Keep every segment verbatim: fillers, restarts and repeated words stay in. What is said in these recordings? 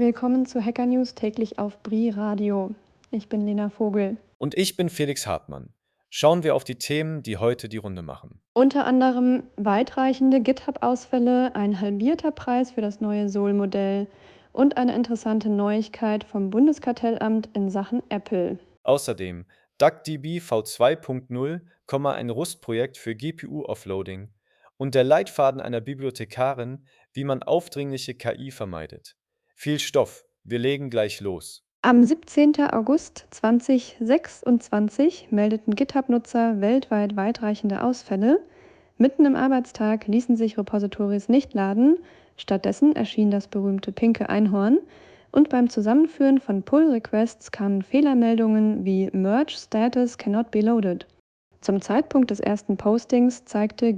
Willkommen zu Hacker News täglich auf B R I Radio. Ich bin Lena Vogel. Und ich bin Felix Hartmann. Schauen wir auf die Themen, die heute die Runde machen. Unter anderem weitreichende GitHub-Ausfälle, ein halbierter Preis für das neue Sol-Modell und eine interessante Neuigkeit vom Bundeskartellamt in Sachen Apple. Außerdem DuckDB v zwei Punkt null, ein Rust-Projekt für G P U-Offloading und der Leitfaden einer Bibliothekarin, wie man aufdringliche K I vermeidet. Viel Stoff, wir legen gleich los. Am siebzehnten August zweitausendsechsundzwanzig meldeten GitHub-Nutzer weltweit weitreichende Ausfälle. Mitten im Arbeitstag ließen sich Repositories nicht laden, stattdessen erschien das berühmte pinke Einhorn und beim Zusammenführen von Pull-Requests kamen Fehlermeldungen wie Merge Status cannot be loaded. Zum Zeitpunkt des ersten Postings zeigte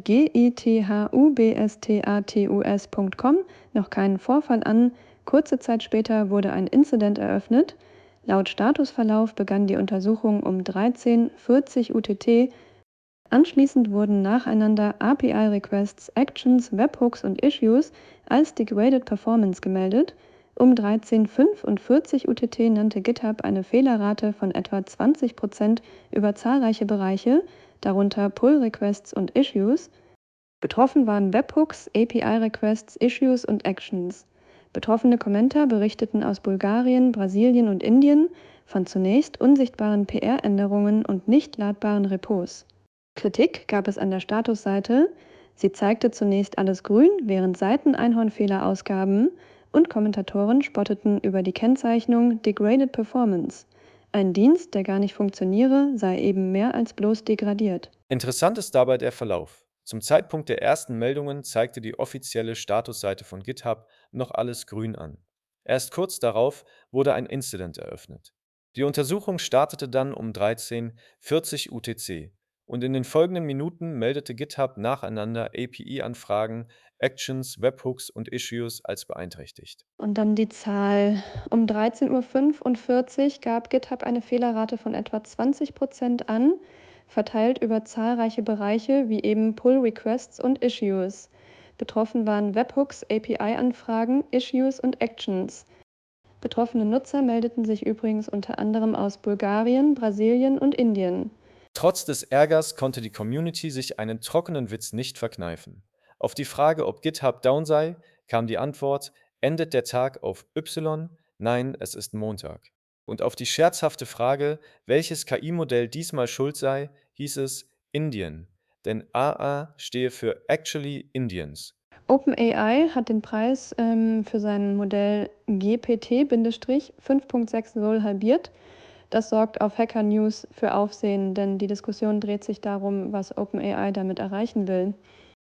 githubstatus punkt com noch keinen Vorfall an. Kurze Zeit später wurde ein Incident eröffnet. Laut Statusverlauf begann die Untersuchung um dreizehn Uhr vierzig U T T. Anschließend wurden nacheinander A P I-Requests, Actions, Webhooks und Issues als Degraded Performance gemeldet. Um dreizehn Uhr fünfundvierzig U T T nannte GitHub eine Fehlerrate von etwa zwanzig Prozent über zahlreiche Bereiche, darunter Pull-Requests und Issues. Betroffen waren Webhooks, A P I-Requests, Issues und Actions. Betroffene Commenter berichteten aus Bulgarien, Brasilien und Indien von zunächst unsichtbaren P R-Änderungen und nicht ladbaren Repos. Kritik gab es an der Statusseite. Sie zeigte zunächst alles grün, während Seiten Einhornfehler ausgaben, und Kommentatoren spotteten über die Kennzeichnung Degraded Performance. Ein Dienst, der gar nicht funktioniere, sei eben mehr als bloß degradiert. Interessant ist dabei der Verlauf. Zum Zeitpunkt der ersten Meldungen zeigte die offizielle Statusseite von GitHub noch alles grün an. Erst kurz darauf wurde ein Incident eröffnet. Die Untersuchung startete dann um dreizehn Uhr vierzig U T C und in den folgenden Minuten meldete GitHub nacheinander A P I-Anfragen, Actions, Webhooks und Issues als beeinträchtigt. Und dann die Zahl. Um dreizehn Uhr fünfundvierzig gab GitHub eine Fehlerrate von etwa zwanzig Prozent an, verteilt über zahlreiche Bereiche wie eben Pull-Requests und Issues. Betroffen waren Webhooks, A P I-Anfragen, Issues und Actions. Betroffene Nutzer meldeten sich übrigens unter anderem aus Bulgarien, Brasilien und Indien. Trotz des Ärgers konnte die Community sich einen trockenen Witz nicht verkneifen. Auf die Frage, ob GitHub down sei, kam die Antwort: Endet der Tag auf Y? Nein, es ist Montag. Und auf die scherzhafte Frage, welches K I-Modell diesmal schuld sei, hieß es Indien, denn A A stehe für Actually Indians. OpenAI hat den Preis ähm, für sein Modell G P T fünf Punkt sechs Sol halbiert. Das sorgt auf Hacker News für Aufsehen, denn die Diskussion dreht sich darum, was OpenAI damit erreichen will.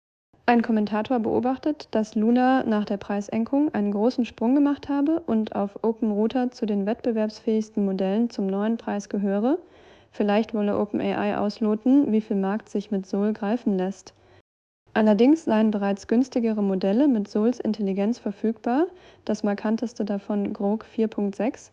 Ein Kommentator beobachtet, dass Luna nach der Preissenkung einen großen Sprung gemacht habe und auf OpenRouter zu den wettbewerbsfähigsten Modellen zum neuen Preis gehöre. Vielleicht wolle OpenAI ausloten, wie viel Markt sich mit Sol greifen lässt. Allerdings seien bereits günstigere Modelle mit Sols Intelligenz verfügbar, das markanteste davon Grok vier Punkt sechs.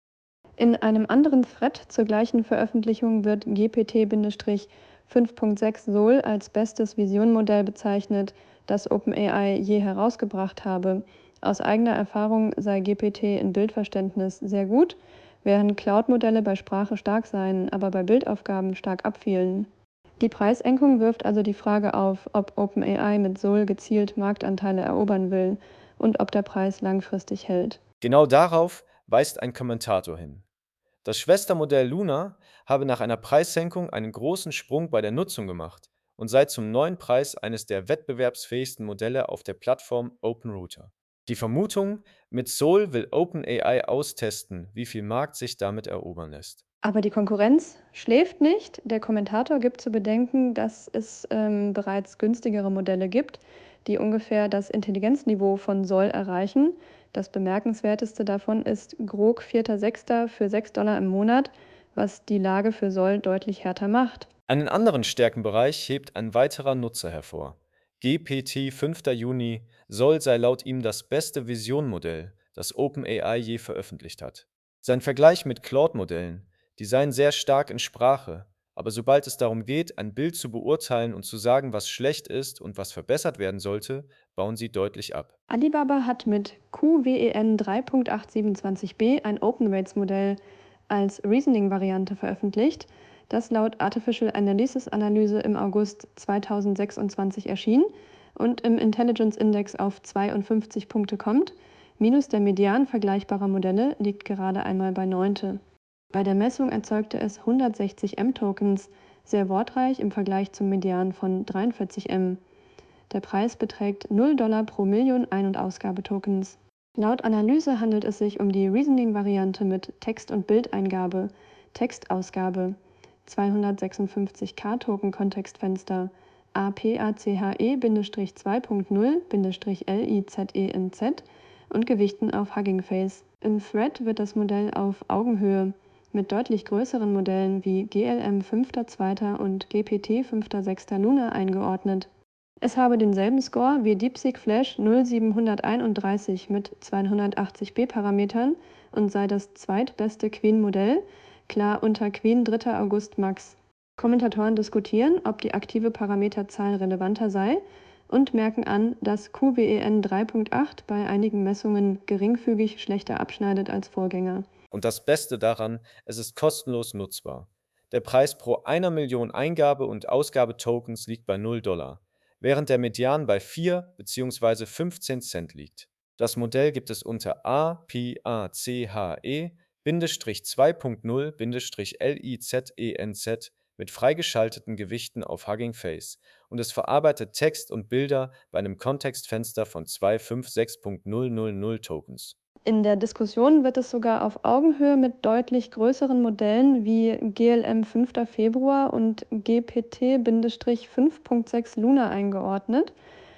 In einem anderen Thread zur gleichen Veröffentlichung wird G P T fünf Punkt sechs Sol als bestes Vision-Modell bezeichnet, das OpenAI je herausgebracht habe. Aus eigener Erfahrung sei G P T in Bildverständnis sehr gut, während Cloud-Modelle bei Sprache stark seien, aber bei Bildaufgaben stark abfielen. Die Preissenkung wirft also die Frage auf, ob OpenAI mit Sol gezielt Marktanteile erobern will und ob der Preis langfristig hält. Genau darauf weist ein Kommentator hin. Das Schwestermodell Luna habe nach einer Preissenkung einen großen Sprung bei der Nutzung gemacht und sei zum neuen Preis eines der wettbewerbsfähigsten Modelle auf der Plattform OpenRouter. Die Vermutung, mit Sol will OpenAI austesten, wie viel Markt sich damit erobern lässt. Aber die Konkurrenz schläft nicht. Der Kommentator gibt zu bedenken, dass es ähm, bereits günstigere Modelle gibt, die ungefähr das Intelligenzniveau von Sol erreichen. Das bemerkenswerteste davon ist Grok vierter sechster für sechs Dollar im Monat, was die Lage für Sol deutlich härter macht. Einen anderen Stärkenbereich hebt ein weiterer Nutzer hervor. G P T fünfter Juni Sol sei laut ihm das beste Vision-Modell, das OpenAI je veröffentlicht hat. Sein Vergleich mit Claude-Modellen, die seien sehr stark in Sprache, aber sobald es darum geht, ein Bild zu beurteilen und zu sagen, was schlecht ist und was verbessert werden sollte, bauen sie deutlich ab. Alibaba hat mit Q W E N drei Punkt acht siebenundzwanzig b ein Open-Weights-Modell als Reasoning-Variante veröffentlicht, das laut Artificial Analysis Analyse im August zweitausendsechsundzwanzig erschien und im Intelligence Index auf zweiundfünfzig Punkte kommt. Minus der Median vergleichbarer Modelle liegt gerade einmal bei neunte. Bei der Messung erzeugte es hundertsechzig M-Tokens, sehr wortreich im Vergleich zum Median von dreiundvierzig M. Der Preis beträgt null Dollar pro Million Ein- und Ausgabetokens. Laut Analyse handelt es sich um die Reasoning-Variante mit Text- und Bildeingabe, Textausgabe, zweihundertsechsundfünfzig K-Token-Kontextfenster, A P A C H E-zwei Punkt null L I Z E N Z und Gewichten auf Hugging Face. Im Thread wird das Modell auf Augenhöhe mit deutlich größeren Modellen wie G L M fünf Punkt zwei und G P T fünf Punkt sechs Luna eingeordnet. Es habe denselben Score wie DeepSeek Flash null sieben eins eins mit zweihundertachtzig B-Parametern und sei das zweitbeste Queen-Modell, klar unter Queen dritter August Max. Kommentatoren diskutieren, ob die aktive Parameterzahl relevanter sei und merken an, dass Q W E N drei Punkt acht bei einigen Messungen geringfügig schlechter abschneidet als Vorgänger. Und das Beste daran, es ist kostenlos nutzbar. Der Preis pro einer Million Eingabe- und Ausgabetokens liegt bei null Dollar, während der Median bei vier bzw. fünfzehn Cent liegt. Das Modell gibt es unter A P A C H E-zwei Punkt null L I Z E N Z mit freigeschalteten Gewichten auf Hugging Face und es verarbeitet Text und Bilder bei einem Kontextfenster von zweihundertfünfundsechzig Punkt null null null Tokens. In der Diskussion wird es sogar auf Augenhöhe mit deutlich größeren Modellen wie G L M fünfter Februar und G P T fünf Punkt sechs Luna eingeordnet.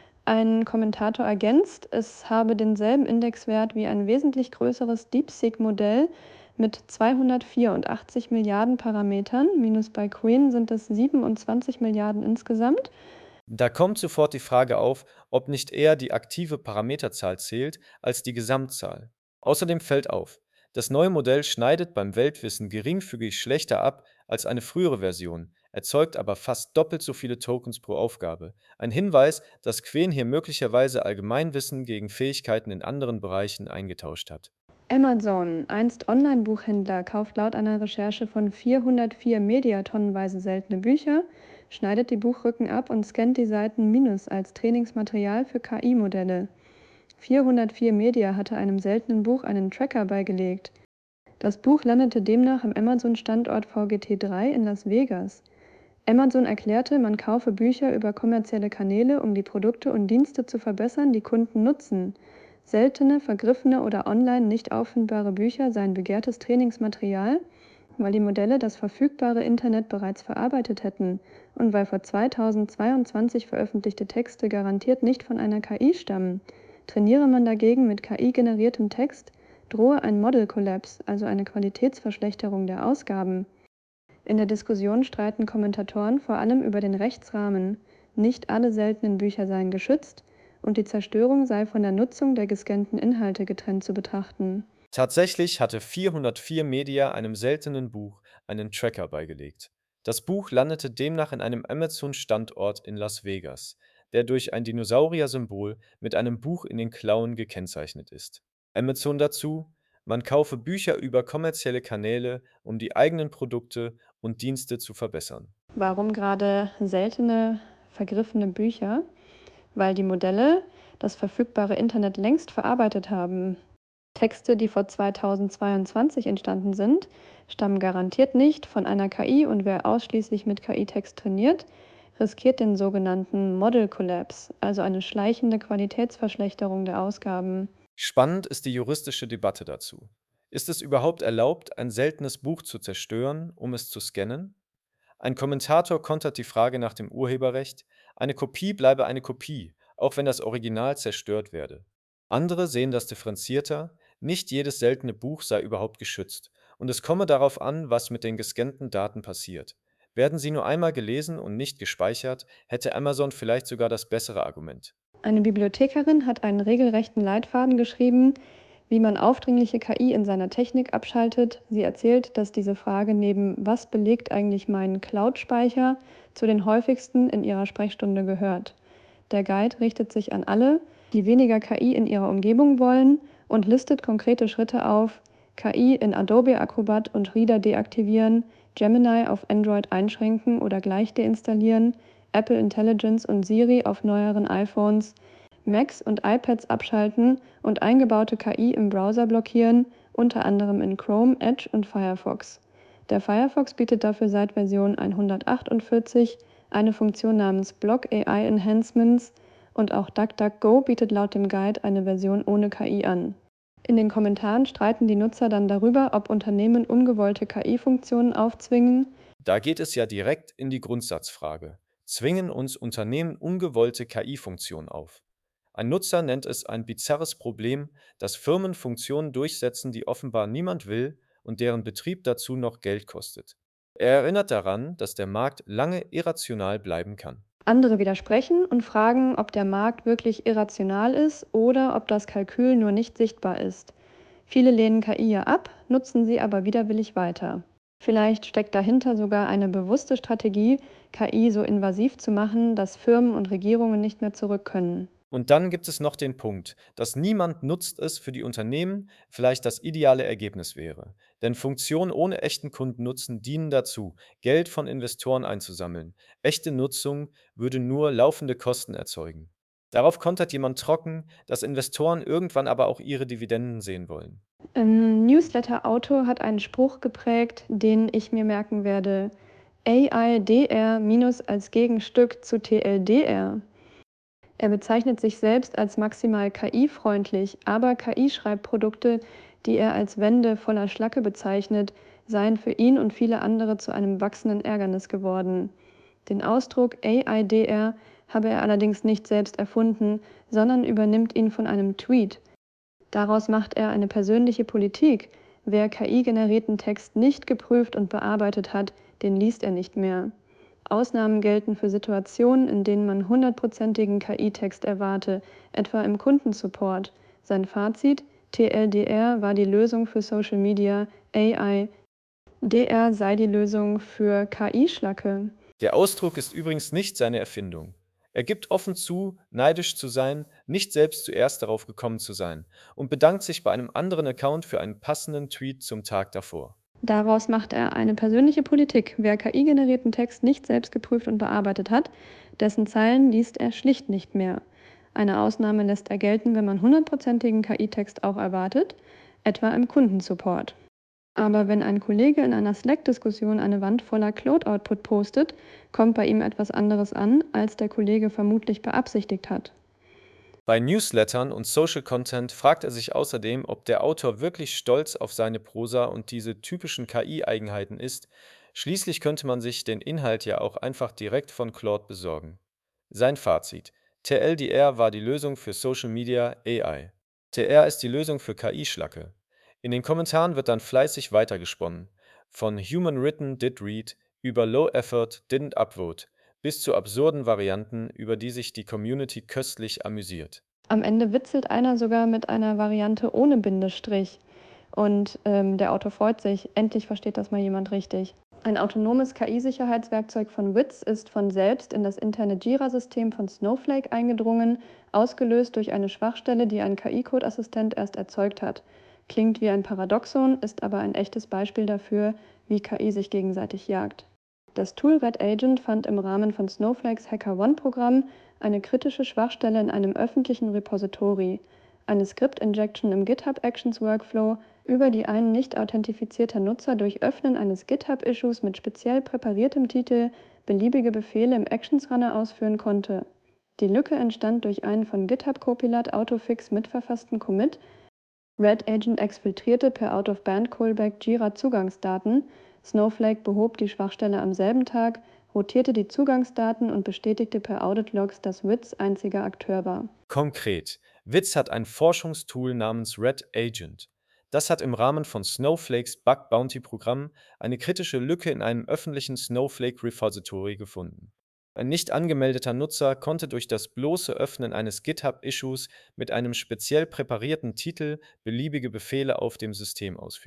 Ein Kommentator ergänzt, es habe denselben Indexwert wie ein wesentlich größeres DeepSeek-Modell mit zweihundertvierundachtzig Milliarden Parametern, minus bei Queen sind es siebenundzwanzig Milliarden insgesamt. Da kommt sofort die Frage auf, ob nicht eher die aktive Parameterzahl zählt als die Gesamtzahl. Außerdem fällt auf, das neue Modell schneidet beim Weltwissen geringfügig schlechter ab als eine frühere Version, erzeugt aber fast doppelt so viele Tokens pro Aufgabe. Ein Hinweis, dass Qwen hier möglicherweise Allgemeinwissen gegen Fähigkeiten in anderen Bereichen eingetauscht hat. Amazon, einst Online-Buchhändler, kauft laut einer Recherche von vierhundertvier Media tonnenweise seltene Bücher, schneidet die Buchrücken ab und scannt die Seiten Minus als Trainingsmaterial für K I-Modelle. vierhundertvier Media hatte einem seltenen Buch einen Tracker beigelegt. Das Buch landete demnach am Amazon-Standort V G T drei in Las Vegas. Amazon erklärte, man kaufe Bücher über kommerzielle Kanäle, um die Produkte und Dienste zu verbessern, die Kunden nutzen. Seltene, vergriffene oder online nicht auffindbare Bücher seien begehrtes Trainingsmaterial, weil die Modelle das verfügbare Internet bereits verarbeitet hätten und weil vor zweitausendzweiundzwanzig veröffentlichte Texte garantiert nicht von einer K I stammen. Trainiere man dagegen mit K I-generiertem Text, drohe ein Model Collapse, also eine Qualitätsverschlechterung der Ausgaben. In der Diskussion streiten Kommentatoren vor allem über den Rechtsrahmen. Nicht alle seltenen Bücher seien geschützt und die Zerstörung sei von der Nutzung der gescannten Inhalte getrennt zu betrachten. Tatsächlich hatte vierhundertvier Media einem seltenen Buch einen Tracker beigelegt. Das Buch landete demnach in einem Amazon-Standort in Las Vegas, der durch ein Dinosaurier-Symbol mit einem Buch in den Klauen gekennzeichnet ist. Amazon dazu: Man kaufe Bücher über kommerzielle Kanäle, um die eigenen Produkte und Dienste zu verbessern. Warum gerade seltene, vergriffene Bücher? Weil die Modelle das verfügbare Internet längst verarbeitet haben. Texte, die vor zweitausendzweiundzwanzig entstanden sind, stammen garantiert nicht von einer K I und wer ausschließlich mit K I-Text trainiert, riskiert den sogenannten Model Collapse, also eine schleichende Qualitätsverschlechterung der Ausgaben. Spannend ist die juristische Debatte dazu. Ist es überhaupt erlaubt, ein seltenes Buch zu zerstören, um es zu scannen? Ein Kommentator kontert die Frage nach dem Urheberrecht: Eine Kopie bleibe eine Kopie, auch wenn das Original zerstört werde. Andere sehen das differenzierter: Nicht jedes seltene Buch sei überhaupt geschützt und es komme darauf an, was mit den gescannten Daten passiert. Werden sie nur einmal gelesen und nicht gespeichert, hätte Amazon vielleicht sogar das bessere Argument. Eine Bibliothekarin hat einen regelrechten Leitfaden geschrieben, wie man aufdringliche K I in seiner Technik abschaltet. Sie erzählt, dass diese Frage neben „Was belegt eigentlich meinen Cloud-Speicher?" zu den häufigsten in ihrer Sprechstunde gehört. Der Guide richtet sich an alle, die weniger K I in ihrer Umgebung wollen, und listet konkrete Schritte auf: K I in Adobe Acrobat und Reader deaktivieren, Gemini auf Android einschränken oder gleich deinstallieren, Apple Intelligence und Siri auf neueren iPhones, Macs und iPads abschalten und eingebaute K I im Browser blockieren, unter anderem in Chrome, Edge und Firefox. Der Firefox bietet dafür seit Version hundertachtundvierzig eine Funktion namens Block A I Enhancements, und auch DuckDuckGo bietet laut dem Guide eine Version ohne K I an. In den Kommentaren streiten die Nutzer dann darüber, ob Unternehmen ungewollte K I-Funktionen aufzwingen. Da geht es ja direkt in die Grundsatzfrage. Zwingen uns Unternehmen ungewollte K I-Funktionen auf? Ein Nutzer nennt es ein bizarres Problem, dass Firmen Funktionen durchsetzen, die offenbar niemand will und deren Betrieb dazu noch Geld kostet. Er erinnert daran, dass der Markt lange irrational bleiben kann. Andere widersprechen und fragen, ob der Markt wirklich irrational ist oder ob das Kalkül nur nicht sichtbar ist. Viele lehnen K I ja ab, nutzen sie aber widerwillig weiter. Vielleicht steckt dahinter sogar eine bewusste Strategie, K I so invasiv zu machen, dass Firmen und Regierungen nicht mehr zurück können. Und dann gibt es noch den Punkt, dass niemand nutzt es für die Unternehmen vielleicht das ideale Ergebnis wäre. Denn Funktionen ohne echten Kundennutzen dienen dazu, Geld von Investoren einzusammeln. Echte Nutzung würde nur laufende Kosten erzeugen. Darauf kontert jemand trocken, dass Investoren irgendwann aber auch ihre Dividenden sehen wollen. Ein Newsletter-Autor hat einen Spruch geprägt, den ich mir merken werde: A I D R minus als Gegenstück zu T L D R. Er bezeichnet sich selbst als maximal K I-freundlich, aber K I-Schreibprodukte, die er als Wände voller Schlacke bezeichnet, seien für ihn und viele andere zu einem wachsenden Ärgernis geworden. Den Ausdruck A I D R habe er allerdings nicht selbst erfunden, sondern übernimmt ihn von einem Tweet. Daraus macht er eine persönliche Politik: Wer K I-generierten Text nicht geprüft und bearbeitet hat, den liest er nicht mehr. Ausnahmen gelten für Situationen, in denen man hundertprozentigen K I-Text erwarte, etwa im Kundensupport. Sein Fazit: T L D R war die Lösung für Social Media, A I D R sei die Lösung für K I-Schlacke. Der Ausdruck ist übrigens nicht seine Erfindung. Er gibt offen zu, neidisch zu sein, nicht selbst zuerst darauf gekommen zu sein und bedankt sich bei einem anderen Account für einen passenden Tweet zum Tag davor. Daraus macht er eine persönliche Politik: Wer K I-generierten Text nicht selbst geprüft und bearbeitet hat, dessen Zeilen liest er schlicht nicht mehr. Eine Ausnahme lässt er gelten, wenn man hundertprozentigen K I-Text auch erwartet, etwa im Kundensupport. Aber wenn ein Kollege in einer Slack-Diskussion eine Wand voller Claude-Output postet, kommt bei ihm etwas anderes an, als der Kollege vermutlich beabsichtigt hat. Bei Newslettern und Social Content fragt er sich außerdem, ob der Autor wirklich stolz auf seine Prosa und diese typischen K I-Eigenheiten ist. Schließlich könnte man sich den Inhalt ja auch einfach direkt von Claude besorgen. Sein Fazit: T L D R war die Lösung für Social Media A I. T R ist die Lösung für K I-Schlacke. In den Kommentaren wird dann fleißig weitergesponnen. Von Human Written Did Read über Low Effort Didn't Upvote bis zu absurden Varianten, über die sich die Community köstlich amüsiert. Am Ende witzelt einer sogar mit einer Variante ohne Bindestrich. Und ähm, der Autor freut sich, endlich versteht das mal jemand richtig. Ein autonomes K I-Sicherheitswerkzeug von Witz ist von selbst in das interne Jira-System von Snowflake eingedrungen, ausgelöst durch eine Schwachstelle, die ein K I-Code-Assistent erst erzeugt hat. Klingt wie ein Paradoxon, ist aber ein echtes Beispiel dafür, wie K I sich gegenseitig jagt. Das Tool Red Agent fand im Rahmen von Snowflakes HackerOne-Programm eine kritische Schwachstelle in einem öffentlichen Repository, eine Script-Injection im GitHub Actions-Workflow, über die ein nicht authentifizierter Nutzer durch Öffnen eines GitHub-Issues mit speziell präpariertem Titel beliebige Befehle im Actions-Runner ausführen konnte. Die Lücke entstand durch einen von GitHub Copilot Autofix mitverfassten Commit. Red Agent exfiltrierte per Out-of-Band-Callback Jira-Zugangsdaten. Snowflake behob die Schwachstelle am selben Tag, rotierte die Zugangsdaten und bestätigte per Audit-Logs, dass Witz einziger Akteur war. Konkret: Witz hat ein Forschungstool namens Red Agent. Das hat im Rahmen von Snowflakes Bug Bounty Programm eine kritische Lücke in einem öffentlichen Snowflake Repository gefunden. Ein nicht angemeldeter Nutzer konnte durch das bloße Öffnen eines GitHub-Issues mit einem speziell präparierten Titel beliebige Befehle auf dem System ausführen.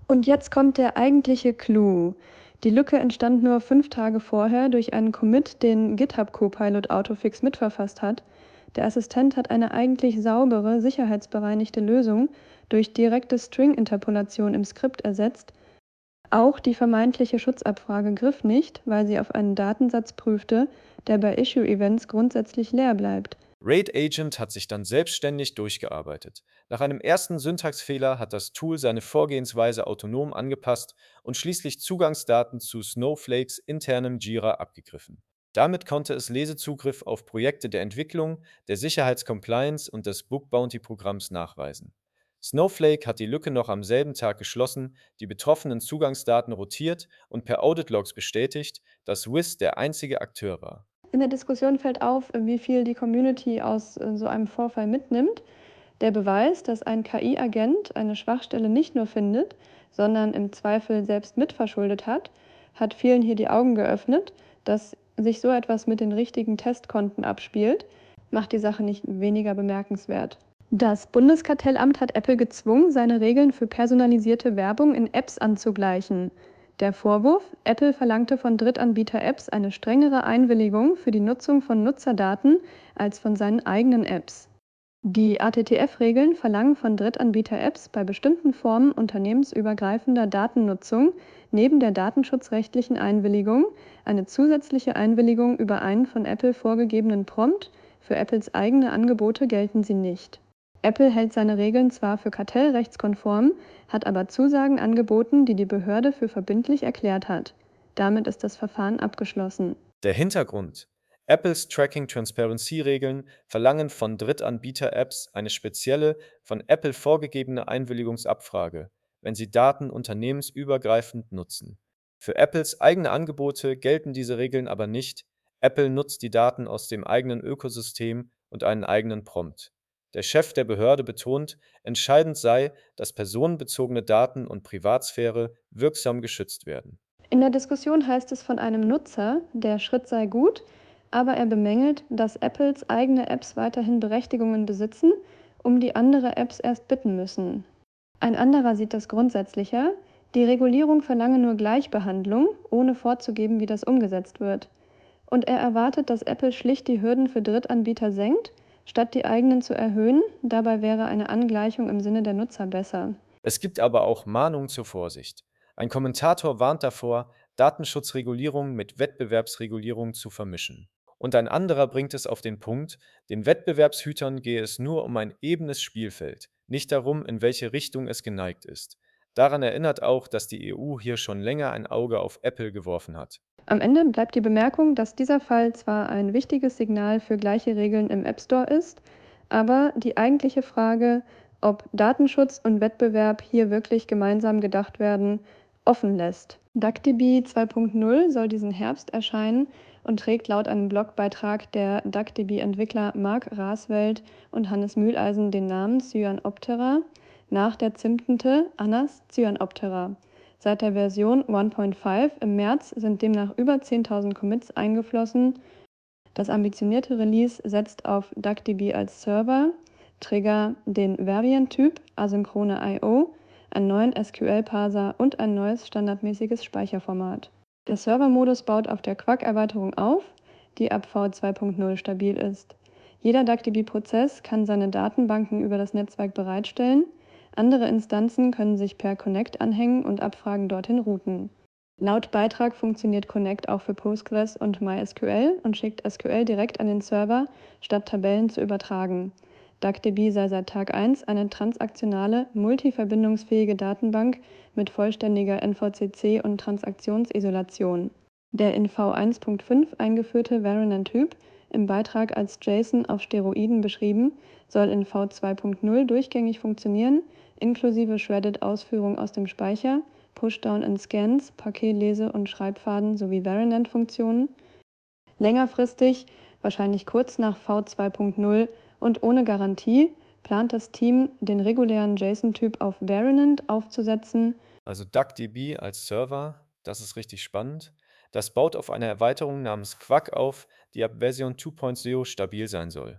Und jetzt kommt der eigentliche Clou. Die Lücke entstand nur fünf Tage vorher durch einen Commit, den GitHub Copilot Autofix mitverfasst hat. Der Assistent hat eine eigentlich saubere, sicherheitsbereinigte Lösung durch direkte String-Interpolation im Skript ersetzt. Auch die vermeintliche Schutzabfrage griff nicht, weil sie auf einen Datensatz prüfte, der bei Issue-Events grundsätzlich leer bleibt. RAID Agent hat sich dann selbstständig durchgearbeitet. Nach einem ersten Syntaxfehler hat das Tool seine Vorgehensweise autonom angepasst und schließlich Zugangsdaten zu Snowflakes internem Jira abgegriffen. Damit konnte es Lesezugriff auf Projekte der Entwicklung, der Sicherheitscompliance und des Bug Bounty Programms nachweisen. Snowflake hat die Lücke noch am selben Tag geschlossen, die betroffenen Zugangsdaten rotiert und per Audit Logs bestätigt, dass Wiz der einzige Akteur war. In der Diskussion fällt auf, wie viel die Community aus äh, so einem Vorfall mitnimmt. Der Beweis, dass ein K I-Agent eine Schwachstelle nicht nur findet, sondern im Zweifel selbst mitverschuldet hat, hat vielen hier die Augen geöffnet. Dass sich so etwas mit den richtigen Testkonten abspielt, macht die Sache nicht weniger bemerkenswert. Das Bundeskartellamt hat Apple gezwungen, seine Regeln für personalisierte Werbung in Apps anzugleichen. Der Vorwurf: Apple verlangte von Drittanbieter-Apps eine strengere Einwilligung für die Nutzung von Nutzerdaten als von seinen eigenen Apps. Die A T T F-Regeln verlangen von Drittanbieter-Apps bei bestimmten Formen unternehmensübergreifender Datennutzung neben der datenschutzrechtlichen Einwilligung eine zusätzliche Einwilligung über einen von Apple vorgegebenen Prompt. Für Apples eigene Angebote gelten sie nicht. Apple hält seine Regeln zwar für kartellrechtskonform, hat aber Zusagen angeboten, die die Behörde für verbindlich erklärt hat. Damit ist das Verfahren abgeschlossen. Der Hintergrund: Apples Tracking-Transparency-Regeln verlangen von Drittanbieter-Apps eine spezielle, von Apple vorgegebene Einwilligungsabfrage, wenn sie Daten unternehmensübergreifend nutzen. Für Apples eigene Angebote gelten diese Regeln aber nicht. Apple nutzt die Daten aus dem eigenen Ökosystem und einen eigenen Prompt. Der Chef der Behörde betont, entscheidend sei, dass personenbezogene Daten und Privatsphäre wirksam geschützt werden. In der Diskussion heißt es von einem Nutzer, der Schritt sei gut, aber er bemängelt, dass Apples eigene Apps weiterhin Berechtigungen besitzen, um die andere Apps erst bitten müssen. Ein anderer sieht das grundsätzlicher: Die Regulierung verlange nur Gleichbehandlung, ohne vorzugeben, wie das umgesetzt wird. Und er erwartet, dass Apple schlicht die Hürden für Drittanbieter senkt, statt die eigenen zu erhöhen. Dabei wäre eine Angleichung im Sinne der Nutzer besser. Es gibt aber auch Mahnungen zur Vorsicht. Ein Kommentator warnt davor, Datenschutzregulierung mit Wettbewerbsregulierung zu vermischen. Und ein anderer bringt es auf den Punkt, den Wettbewerbshütern gehe es nur um ein ebenes Spielfeld, nicht darum, in welche Richtung es geneigt ist. Daran erinnert auch, dass die E U hier schon länger ein Auge auf Apple geworfen hat. Am Ende bleibt die Bemerkung, dass dieser Fall zwar ein wichtiges Signal für gleiche Regeln im App Store ist, aber die eigentliche Frage, ob Datenschutz und Wettbewerb hier wirklich gemeinsam gedacht werden, offen lässt. DuckDB zwei Punkt null soll diesen Herbst erscheinen und trägt laut einem Blogbeitrag der DuckDB-Entwickler Mark Raswelt und Hannes Mühleisen den Namen Cyanoptera nach der Zimtente Anas Cyanoptera. Seit der Version eins Punkt fünf im März sind demnach über zehntausend Commits eingeflossen. Das ambitionierte Release setzt auf DuckDB als Server, Trigger, den Variant-Typ, asynchrone I O, einen neuen S Q L-Parser und ein neues standardmäßiges Speicherformat. Der Server-Modus baut auf der Quack-Erweiterung auf, die ab V zwei Punkt null stabil ist. Jeder DuckDB-Prozess kann seine Datenbanken über das Netzwerk bereitstellen. Andere Instanzen können sich per Connect anhängen und Abfragen dorthin routen. Laut Beitrag funktioniert Connect auch für Postgres und MySQL und schickt S Q L direkt an den Server, statt Tabellen zu übertragen. DuckDB sei seit Tag eins eine transaktionale, multiverbindungsfähige Datenbank mit vollständiger N V C C und Transaktionsisolation. Der in V eins Punkt fünf eingeführte Variant-Typ, im Beitrag als JSON auf Steroiden beschrieben, soll in V zwei Punkt null durchgängig funktionieren, inklusive Shredded-Ausführung aus dem Speicher, Pushdown in Scans, Paketlese- und Schreibpfaden sowie Variant-Funktionen. Längerfristig, wahrscheinlich kurz nach V zwei Punkt null und ohne Garantie, plant das Team, den regulären JSON-Typ auf Variant aufzusetzen. Also DuckDB als Server, das ist richtig spannend. Das baut auf einer Erweiterung namens Quack auf, die ab Version zwei Punkt null stabil sein soll.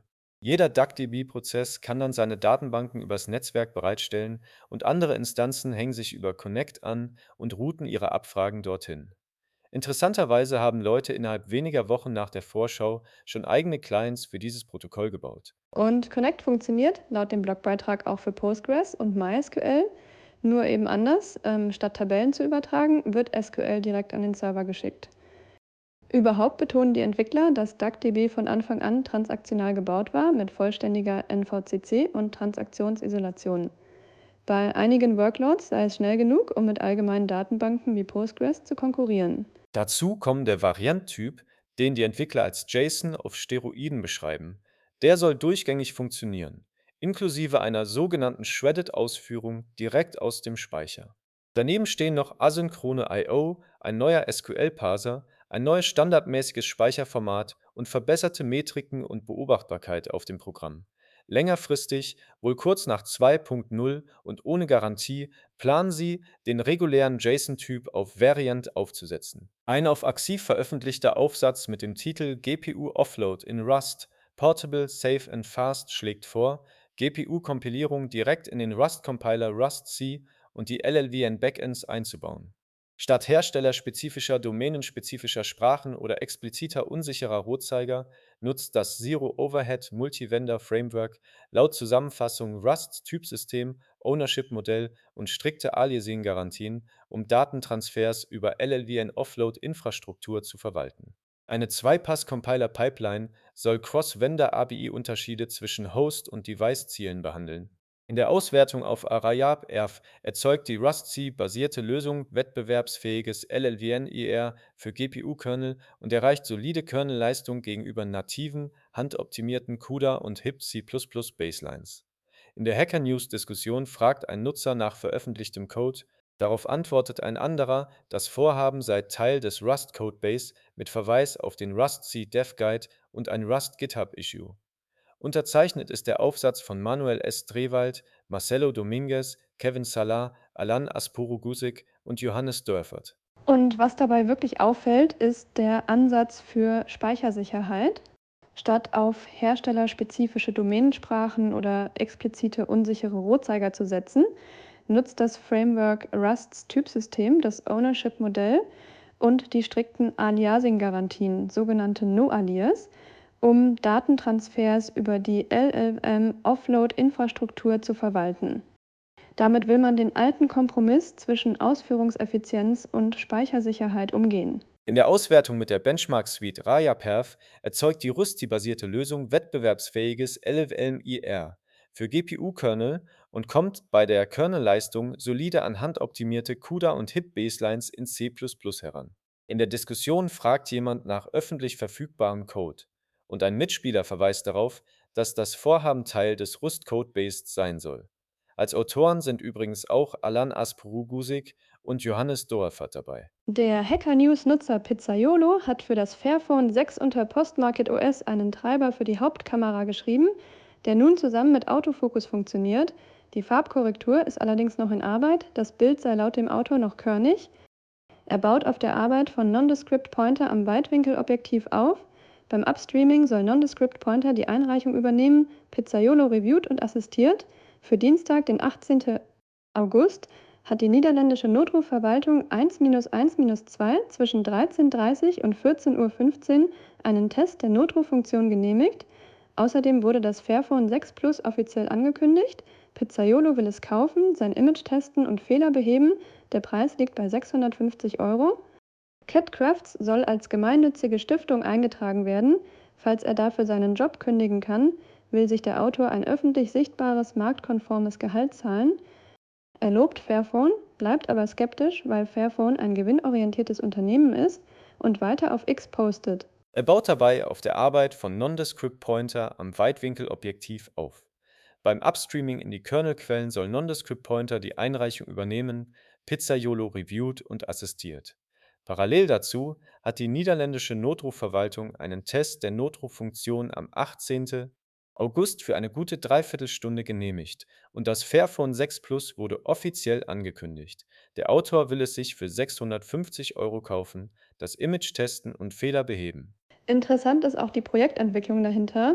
Jeder DuckDB-Prozess kann dann seine Datenbanken übers Netzwerk bereitstellen und andere Instanzen hängen sich über Connect an und routen ihre Abfragen dorthin. Interessanterweise haben Leute innerhalb weniger Wochen nach der Vorschau schon eigene Clients für dieses Protokoll gebaut. Und Connect funktioniert laut dem Blogbeitrag auch für Postgres und MySQL, nur eben anders. Ähm, statt Tabellen zu übertragen, wird S Q L direkt an den Server geschickt. Überhaupt betonen die Entwickler, dass DuckDB von Anfang an transaktional gebaut war, mit vollständiger N V C C und Transaktionsisolation. Bei einigen Workloads sei es schnell genug, um mit allgemeinen Datenbanken wie Postgres zu konkurrieren. Dazu kommt der Variant-Typ, den die Entwickler als JSON auf Steroiden beschreiben. Der soll durchgängig funktionieren, inklusive einer sogenannten Shredded-Ausführung direkt aus dem Speicher. Daneben stehen noch asynchrone I O, ein neuer S Q L-Parser, ein neues standardmäßiges Speicherformat und verbesserte Metriken und Beobachtbarkeit auf dem Programm. Längerfristig, wohl kurz nach zwei Punkt null und ohne Garantie, planen sie, den regulären JSON-Typ auf Variant aufzusetzen. Ein auf Axiv veröffentlichter Aufsatz mit dem Titel G P U Offload in Rust, Portable, Safe and Fast schlägt vor, G P U-Kompilierung direkt in den Rust-Compiler Rust-C und die L L V N-Backends einzubauen. Statt herstellerspezifischer, domänenspezifischer Sprachen oder expliziter unsicherer Rohzeiger nutzt das Zero Overhead Multi-Vendor Framework laut Zusammenfassung Rust-Typsystem, Ownership-Modell und strikte Aliasing-Garantien, um Datentransfers über L L V N-Offload-Infrastruktur zu verwalten. Eine Zwei-Pass-Compiler-Pipeline soll Cross-Vendor-A B I-Unterschiede zwischen Host- und Device-Zielen behandeln. In der Auswertung auf Arrayab-Erf erzeugt die Rust-C-basierte Lösung wettbewerbsfähiges L L V N-I R für G P U-Kernel und erreicht solide Kernelleistung gegenüber nativen, handoptimierten CUDA und H I P-C++ Baselines. In der Hacker News-Diskussion fragt ein Nutzer nach veröffentlichtem Code, darauf antwortet ein anderer, das Vorhaben sei Teil des Rust-Codebase mit Verweis auf den Rust-C Dev Guide und ein Rust-GitHub-Issue. Unterzeichnet ist der Aufsatz von Manuel S. Trewald, Marcelo Dominguez, Kevin Salah, Alan Aspuru-Guzik und Johannes Dörfert. Und was dabei wirklich auffällt, ist der Ansatz für Speichersicherheit. Statt auf herstellerspezifische Domänensprachen oder explizite unsichere Rohzeiger zu setzen, nutzt das Framework Rusts Typsystem das Ownership-Modell und die strikten Aliasing-Garantien, sogenannte No-Alias, um Datentransfers über die L L M-Offload-Infrastruktur zu verwalten. Damit will man den alten Kompromiss zwischen Ausführungseffizienz und Speichersicherheit umgehen. In der Auswertung mit der Benchmark-Suite RayaPerf erzeugt die Rust-basierte Lösung wettbewerbsfähiges L L V N-I R für G P U-Kernel und kommt bei der Kernelleistung solide an handoptimierte CUDA- und H I P-Baselines in C plus plus heran. In der Diskussion fragt jemand nach öffentlich verfügbarem Code und ein Mitspieler verweist darauf, dass das Vorhaben Teil des Rust-Codebase sein soll. Als Autoren sind übrigens auch Alan Aspuru-Guzik und Johannes Dörfert dabei. Der Hacker News-Nutzer Pizzaiolo hat für das Fairphone sechs unter Postmarket O S einen Treiber für die Hauptkamera geschrieben, der nun zusammen mit Autofokus funktioniert. Die Farbkorrektur ist allerdings noch in Arbeit, das Bild sei laut dem Autor noch körnig. Er baut auf der Arbeit von Nondescript Pointer am Weitwinkelobjektiv auf. Beim Upstreaming soll Nondescript Pointer die Einreichung übernehmen. Pizzaiolo reviewt und assistiert. Für Dienstag, den achtzehnten August, hat die niederländische Notrufverwaltung eins eins zwei zwischen dreizehn Uhr dreißig und vierzehn Uhr fünfzehn einen Test der Notruffunktion genehmigt. Außerdem wurde das Fairphone sechs Plus offiziell angekündigt. Pizzaiolo will es kaufen, sein Image testen und Fehler beheben. Der Preis liegt bei sechshundertfünfzig Euro. Cat Crafts soll als gemeinnützige Stiftung eingetragen werden. Falls er dafür seinen Job kündigen kann, will sich der Autor ein öffentlich sichtbares, marktkonformes Gehalt zahlen. Er lobt Fairphone, bleibt aber skeptisch, weil Fairphone ein gewinnorientiertes Unternehmen ist und weiter auf X postet. Er baut dabei auf der Arbeit von Nondescript Pointer am Weitwinkelobjektiv auf. Beim Upstreaming in die Kernelquellen soll Nondescript Pointer die Einreichung übernehmen, Pizzaiolo reviewt und assistiert. Parallel dazu hat die niederländische Notrufverwaltung einen Test der Notruffunktion am achtzehnten August für eine gute Dreiviertelstunde genehmigt und das Fairphone sechs Plus wurde offiziell angekündigt. Der Autor will es sich für sechshundertfünfzig Euro kaufen, das Image testen und Fehler beheben. Interessant ist auch die Projektentwicklung dahinter.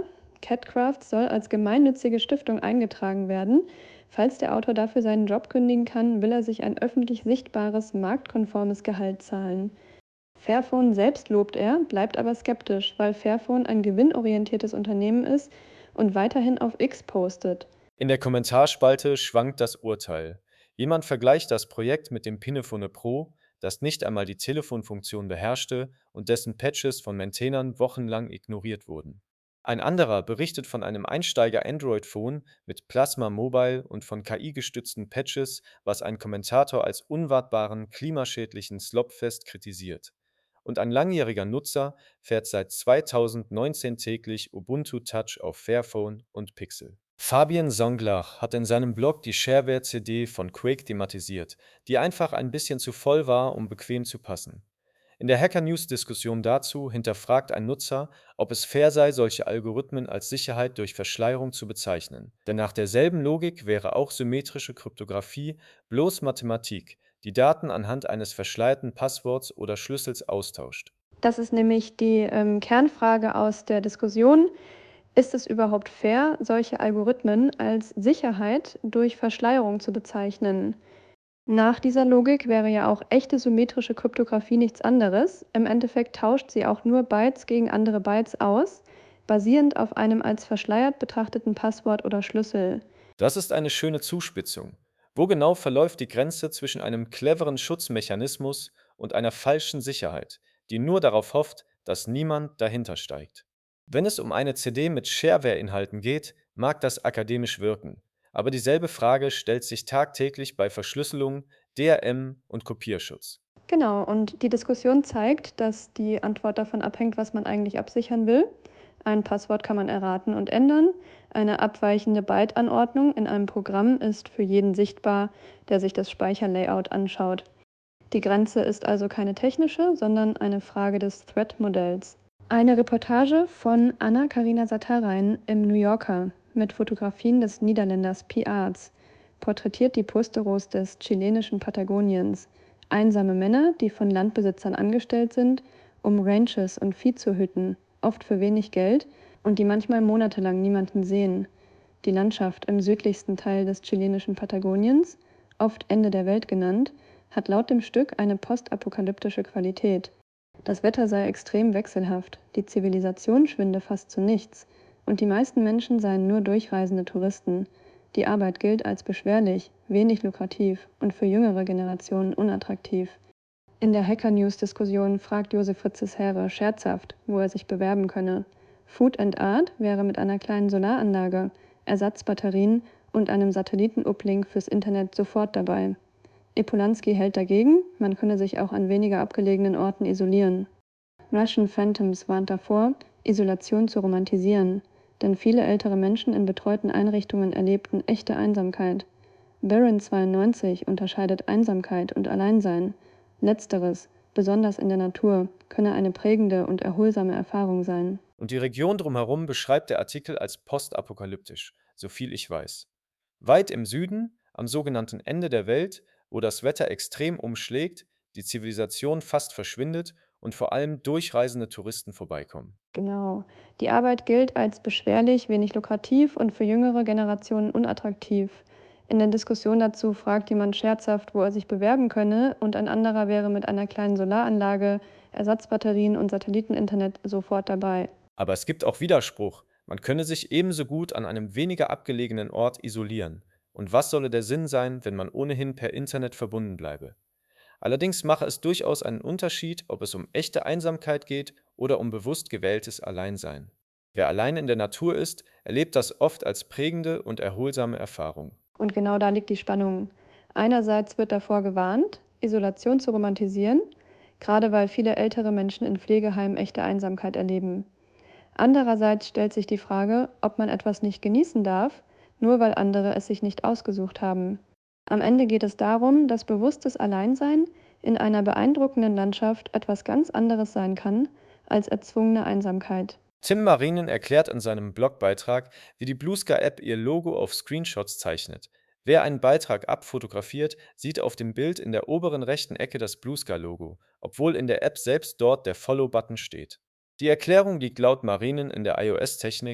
Catcraft soll als gemeinnützige Stiftung eingetragen werden. Falls der Autor dafür seinen Job kündigen kann, will er sich ein öffentlich sichtbares, marktkonformes Gehalt zahlen. Fairphone selbst lobt er, bleibt aber skeptisch, weil Fairphone ein gewinnorientiertes Unternehmen ist und weiterhin auf X postet. In der Kommentarspalte schwankt das Urteil. Jemand vergleicht das Projekt mit dem Pinefone Pro, das nicht einmal die Telefonfunktion beherrschte und dessen Patches von Maintainern wochenlang ignoriert wurden. Ein anderer berichtet von einem Einsteiger-Android-Phone mit Plasma Mobile und von K I-gestützten Patches, was ein Kommentator als unwartbaren, klimaschädlichen Slopfest kritisiert. Und ein langjähriger Nutzer fährt seit zweitausendneunzehn täglich Ubuntu Touch auf Fairphone und Pixel. Fabien Songlach hat in seinem Blog die Shareware-C D von Quake thematisiert, die einfach ein bisschen zu voll war, um bequem zu passen. In der Hacker-News-Diskussion dazu hinterfragt ein Nutzer, ob es fair sei, solche Algorithmen als Sicherheit durch Verschleierung zu bezeichnen. Denn nach derselben Logik wäre auch symmetrische Kryptographie bloß Mathematik, die Daten anhand eines verschleierten Passworts oder Schlüssels austauscht. Das ist nämlich die ähm, Kernfrage aus der Diskussion. Ist es überhaupt fair, solche Algorithmen als Sicherheit durch Verschleierung zu bezeichnen? Nach dieser Logik wäre ja auch echte symmetrische Kryptographie nichts anderes. Im Endeffekt tauscht sie auch nur Bytes gegen andere Bytes aus, basierend auf einem als verschleiert betrachteten Passwort oder Schlüssel. Das ist eine schöne Zuspitzung. Wo genau verläuft die Grenze zwischen einem cleveren Schutzmechanismus und einer falschen Sicherheit, die nur darauf hofft, dass niemand dahinter steigt? Wenn es um eine C D mit Shareware-Inhalten geht, mag das akademisch wirken, aber dieselbe Frage stellt sich tagtäglich bei Verschlüsselung, D R M und Kopierschutz. Genau, und die Diskussion zeigt, dass die Antwort davon abhängt, was man eigentlich absichern will. Ein Passwort kann man erraten und ändern. Eine abweichende Byte-Anordnung in einem Programm ist für jeden sichtbar, der sich das Speicherlayout anschaut. Die Grenze ist also keine technische, sondern eine Frage des Threat-Modells. Eine Reportage von Anna-Karina Satarein im New Yorker mit Fotografien des Niederländers P. Arts porträtiert die Puesteros des chilenischen Patagoniens, einsame Männer, die von Landbesitzern angestellt sind, um Ranches und Vieh zu hüten, oft für wenig Geld und die manchmal monatelang niemanden sehen. Die Landschaft im südlichsten Teil des chilenischen Patagoniens, oft Ende der Welt genannt, hat laut dem Stück eine postapokalyptische Qualität. Das Wetter sei extrem wechselhaft, die Zivilisation schwinde fast zu nichts und die meisten Menschen seien nur durchreisende Touristen. Die Arbeit gilt als beschwerlich, wenig lukrativ und für jüngere Generationen unattraktiv. In der Hacker-News-Diskussion fragt Josef Fritzes Heere scherzhaft, wo er sich bewerben könne. Food and Art wäre mit einer kleinen Solaranlage, Ersatzbatterien und einem Satelliten-Uplink fürs Internet sofort dabei. Epolanski hält dagegen, man könne sich auch an weniger abgelegenen Orten isolieren. Russian Phantoms warnt davor, Isolation zu romantisieren, denn viele ältere Menschen in betreuten Einrichtungen erlebten echte Einsamkeit. Baron zweiundneunzig unterscheidet Einsamkeit und Alleinsein. Letzteres, besonders in der Natur, könne eine prägende und erholsame Erfahrung sein. Und die Region drumherum beschreibt der Artikel als postapokalyptisch, so viel ich weiß. Weit im Süden, am sogenannten Ende der Welt, wo das Wetter extrem umschlägt, die Zivilisation fast verschwindet und vor allem durchreisende Touristen vorbeikommen. Genau. Die Arbeit gilt als beschwerlich, wenig lukrativ und für jüngere Generationen unattraktiv. In der Diskussion dazu fragt jemand scherzhaft, wo er sich bewerben könne, und ein anderer wäre mit einer kleinen Solaranlage, Ersatzbatterien und Satelliteninternet sofort dabei. Aber es gibt auch Widerspruch. Man könne sich ebenso gut an einem weniger abgelegenen Ort isolieren. Und was solle der Sinn sein, wenn man ohnehin per Internet verbunden bleibe? Allerdings mache es durchaus einen Unterschied, ob es um echte Einsamkeit geht oder um bewusst gewähltes Alleinsein. Wer allein in der Natur ist, erlebt das oft als prägende und erholsame Erfahrung. Und genau da liegt die Spannung. Einerseits wird davor gewarnt, Isolation zu romantisieren, gerade weil viele ältere Menschen in Pflegeheimen echte Einsamkeit erleben. Andererseits stellt sich die Frage, ob man etwas nicht genießen darf, nur weil andere es sich nicht ausgesucht haben. Am Ende geht es darum, dass bewusstes Alleinsein in einer beeindruckenden Landschaft etwas ganz anderes sein kann als erzwungene Einsamkeit. Tim Marinen erklärt in seinem Blogbeitrag, wie die Bluesky-App ihr Logo auf Screenshots zeichnet. Wer einen Beitrag abfotografiert, sieht auf dem Bild in der oberen rechten Ecke das Bluesky-Logo, obwohl in der App selbst dort der Follow-Button steht. Die Erklärung liegt laut Marinen in der iOS-Technik,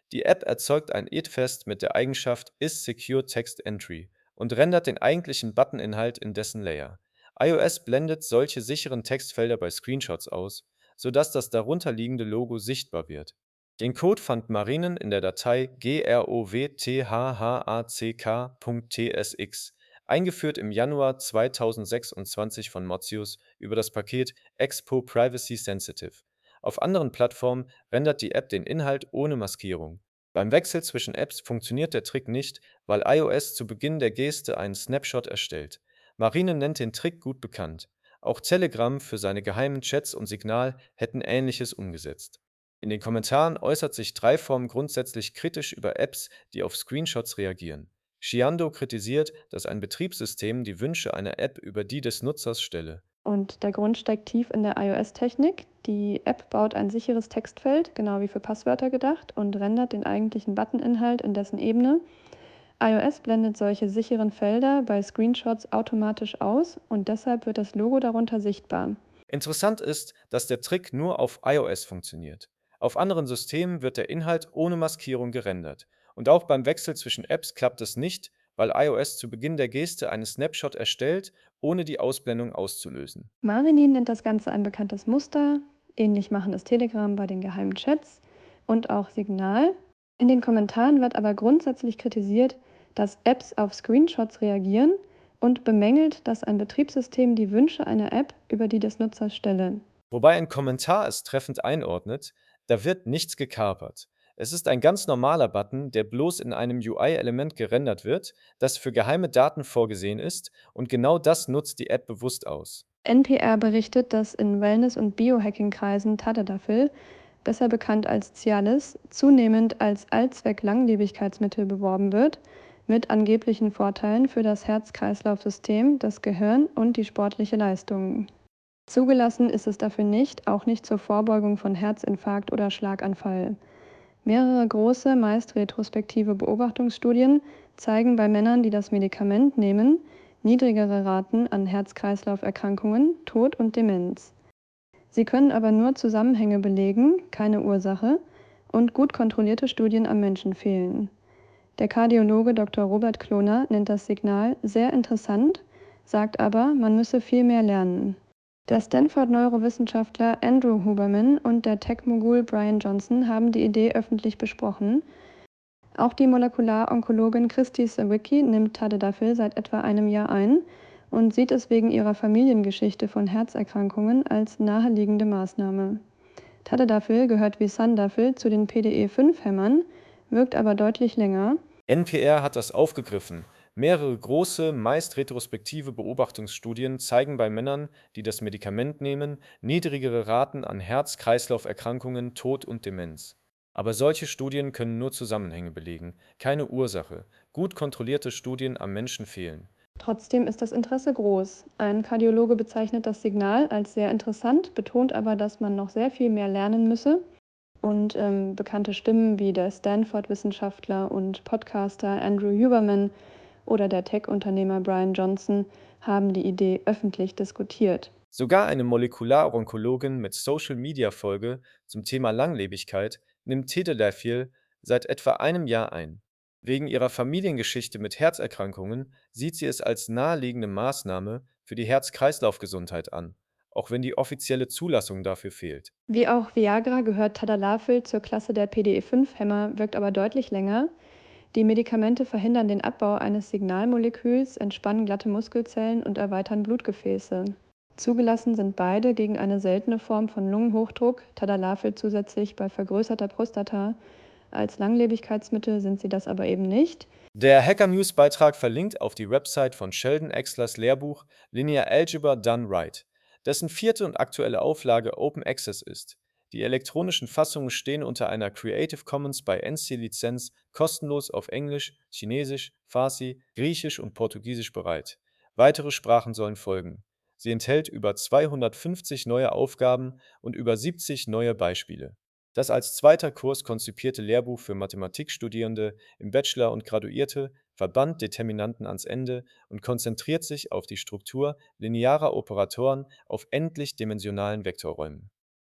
Die App erzeugt ein Edfest mit der Eigenschaft is Secure Text Entry und rendert den eigentlichen Buttoninhalt in dessen Layer. iOS blendet solche sicheren Textfelder bei Screenshots aus, sodass das darunterliegende Logo sichtbar wird. Den Code fand Marinen in der Datei growthhack.tsx, eingeführt im Januar zweitausendsechsundzwanzig von Mozius über das Paket Expo Privacy Sensitive. Auf anderen Plattformen rendert die App den Inhalt ohne Maskierung. Beim Wechsel zwischen Apps funktioniert der Trick nicht, weil iOS zu Beginn der Geste einen Snapshot erstellt. Marine nennt den Trick gut bekannt. Auch Telegram für seine geheimen Chats und Signal hätten Ähnliches umgesetzt. In den Kommentaren äußert sich Dreiform grundsätzlich kritisch über Apps, die auf Screenshots reagieren. Shiando kritisiert, dass ein Betriebssystem die Wünsche einer App über die des Nutzers stelle. Und der Grund steckt tief in der iOS-Technik. Die App baut ein sicheres Textfeld, genau wie für Passwörter gedacht, und rendert den eigentlichen Buttoninhalt in dessen Ebene. iOS blendet solche sicheren Felder bei Screenshots automatisch aus und deshalb wird das Logo darunter sichtbar. Interessant ist, dass der Trick nur auf iOS funktioniert. Auf anderen Systemen wird der Inhalt ohne Maskierung gerendert. Und auch beim Wechsel zwischen Apps klappt es nicht, weil iOS zu Beginn der Geste einen Snapshot erstellt, ohne die Ausblendung auszulösen. Marinin nennt das Ganze ein bekanntes Muster. Ähnlich machen es Telegram bei den geheimen Chats und auch Signal. In den Kommentaren wird aber grundsätzlich kritisiert, dass Apps auf Screenshots reagieren und bemängelt, dass ein Betriebssystem die Wünsche einer App über die des Nutzers stelle. Wobei ein Kommentar es treffend einordnet, da wird nichts gekapert. Es ist ein ganz normaler Button, der bloß in einem U I-Element gerendert wird, das für geheime Daten vorgesehen ist, und genau das nutzt die App bewusst aus. N P R berichtet, dass in Wellness- und Biohacking-Kreisen Tadalafil, besser bekannt als Cialis, zunehmend als Allzweck-Langlebigkeitsmittel beworben wird, mit angeblichen Vorteilen für das Herz-Kreislauf-System, das Gehirn und die sportliche Leistung. Zugelassen ist es dafür nicht, auch nicht zur Vorbeugung von Herzinfarkt oder Schlaganfall. Mehrere große, meist retrospektive Beobachtungsstudien zeigen bei Männern, die das Medikament nehmen, niedrigere Raten an Herz-Kreislauf-Erkrankungen, Tod und Demenz. Sie können aber nur Zusammenhänge belegen, keine Ursache, und gut kontrollierte Studien am Menschen fehlen. Der Kardiologe Doktor Robert Kloner nennt das Signal sehr interessant, sagt aber, man müsse viel mehr lernen. Der Stanford-Neurowissenschaftler Andrew Huberman und der Tech-Mogul Brian Johnson haben die Idee öffentlich besprochen. Auch die Molekular-Onkologin Christy Sawicki nimmt Tadalafil seit etwa einem Jahr ein und sieht es wegen ihrer Familiengeschichte von Herzerkrankungen als naheliegende Maßnahme. Tadalafil gehört wie Sandafil zu den P D E fünf Hämmern, wirkt aber deutlich länger. N P R hat das aufgegriffen. Mehrere große, meist retrospektive Beobachtungsstudien zeigen bei Männern, die das Medikament nehmen, niedrigere Raten an Herz-Kreislauf-Erkrankungen, Tod und Demenz. Aber solche Studien können nur Zusammenhänge belegen, keine Ursache. Gut kontrollierte Studien am Menschen fehlen. Trotzdem ist das Interesse groß. Ein Kardiologe bezeichnet das Signal als sehr interessant, betont aber, dass man noch sehr viel mehr lernen müsse. Und ähm, bekannte Stimmen wie der Stanford-Wissenschaftler und Podcaster Andrew Huberman oder der Tech-Unternehmer Brian Johnson haben die Idee öffentlich diskutiert. Sogar eine Molekular-Onkologin mit Social-Media-Folge zum Thema Langlebigkeit nimmt Tadalafil seit etwa einem Jahr ein. Wegen ihrer Familiengeschichte mit Herzerkrankungen sieht sie es als naheliegende Maßnahme für die Herz-Kreislauf-Gesundheit an, auch wenn die offizielle Zulassung dafür fehlt. Wie auch Viagra gehört Tadalafil zur Klasse der P D E fünf Hämmer, wirkt aber deutlich länger. Die Medikamente verhindern den Abbau eines Signalmoleküls, entspannen glatte Muskelzellen und erweitern Blutgefäße. Zugelassen sind beide gegen eine seltene Form von Lungenhochdruck, Tadalafil zusätzlich bei vergrößerter Prostata. Als Langlebigkeitsmittel sind sie das aber eben nicht. Der Hacker News Beitrag verlinkt auf die Website von Sheldon Exlers Lehrbuch Linear Algebra Done Right, dessen vierte und aktuelle Auflage Open Access ist. Die elektronischen Fassungen stehen unter einer Creative Commons by N C Lizenz kostenlos auf Englisch, Chinesisch, Farsi, Griechisch und Portugiesisch bereit. Weitere Sprachen sollen folgen. Sie enthält über zweihundertfünfzig neue Aufgaben und über siebzig neue Beispiele. Das als zweiter Kurs konzipierte Lehrbuch für Mathematikstudierende im Bachelor und Graduierte verbannt Determinanten ans Ende und konzentriert sich auf die Struktur linearer Operatoren auf endlich-dimensionalen Vektorräumen.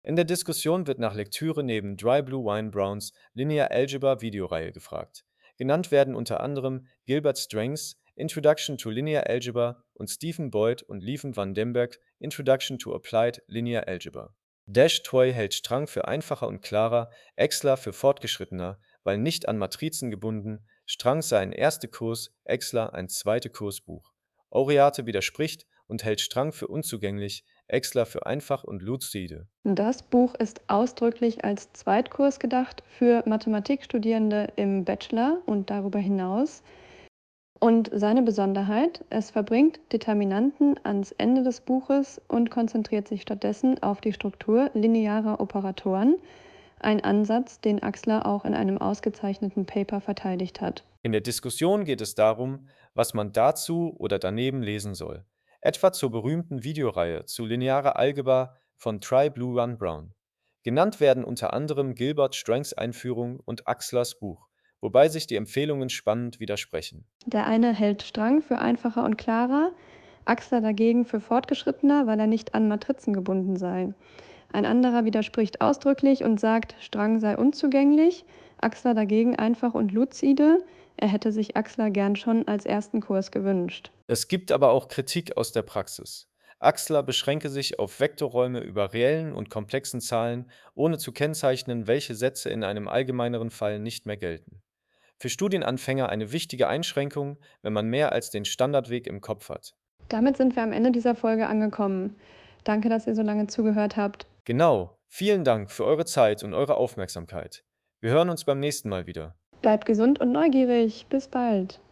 In der Diskussion wird nach Lektüre neben Dry Blue Wine Browns Linear Algebra Videoreihe gefragt. Genannt werden unter anderem Gilbert Strang's Introduction to Linear Algebra und Stephen Boyd und Lieven van Demberg Introduction to Applied Linear Algebra. Dash Toy hält Strang für einfacher und klarer, Exler für fortgeschrittener, weil nicht an Matrizen gebunden. Strang sei ein erster Kurs, Exler ein zweiter Kursbuch. Oriate widerspricht und hält Strang für unzugänglich, Exler für einfach und lucide. Das Buch ist ausdrücklich als Zweitkurs gedacht für Mathematikstudierende im Bachelor und darüber hinaus. Und seine Besonderheit, es verbringt Determinanten ans Ende des Buches und konzentriert sich stattdessen auf die Struktur linearer Operatoren, ein Ansatz, den Axler auch in einem ausgezeichneten Paper verteidigt hat. In der Diskussion geht es darum, was man dazu oder daneben lesen soll. Etwa zur berühmten Videoreihe zu linearer Algebra von Try Blue Run Brown. Genannt werden unter anderem Gilbert Strangs Einführung und Axlers Buch, wobei sich die Empfehlungen spannend widersprechen. Der eine hält Strang für einfacher und klarer, Axler dagegen für fortgeschrittener, weil er nicht an Matrizen gebunden sei. Ein anderer widerspricht ausdrücklich und sagt, Strang sei unzugänglich, Axler dagegen einfach und lucide. Er hätte sich Axler gern schon als ersten Kurs gewünscht. Es gibt aber auch Kritik aus der Praxis. Axler beschränke sich auf Vektorräume über reellen und komplexen Zahlen, ohne zu kennzeichnen, welche Sätze in einem allgemeineren Fall nicht mehr gelten. Für Studienanfänger eine wichtige Einschränkung, wenn man mehr als den Standardweg im Kopf hat. Damit sind wir am Ende dieser Folge angekommen. Danke, dass ihr so lange zugehört habt. Genau, vielen Dank für eure Zeit und eure Aufmerksamkeit. Wir hören uns beim nächsten Mal wieder. Bleibt gesund und neugierig. Bis bald.